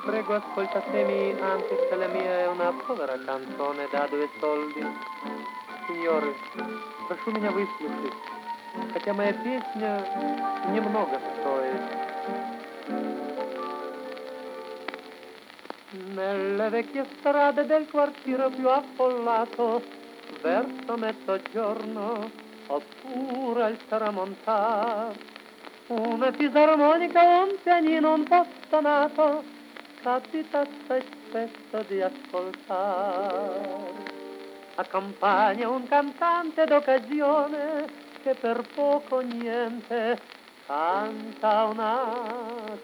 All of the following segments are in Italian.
prego ascoltatemi anche se la mia è una povera canzone da 2 soldi. Сеньоры, прошу меня выслушать, хотя моя песня немного стоит. Nelle vecchie strade del quartiere più affollato, verso mezzogiorno, oppure al tramontar, una fisarmonica o un pianino un po' stonato, capita assai spesso di ascoltare. Accompagna un cantante d'occasione che per poco niente canta una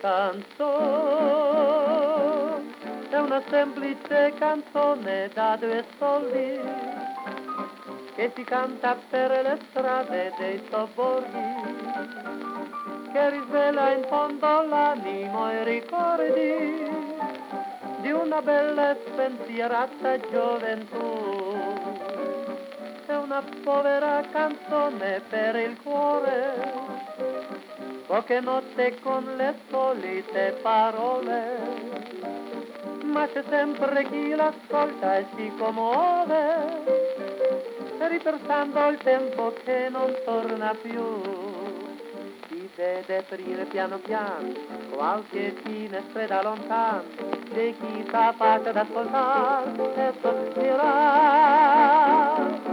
canzone. È una semplice canzone da 2 soldi che si canta per le strade dei sobborghi, che risvela in fondo l'animo e i ricordi di una bella e spensierata gioventù. È una povera canzone per il cuore, poche note con le solite parole, ma c'è sempre chi l'ascolta e si commuove, ripensando il tempo che non torna più. Si vede aprire piano piano qualche finestra da lontano, c'è chi sta faccia ad ascoltare e sospirare.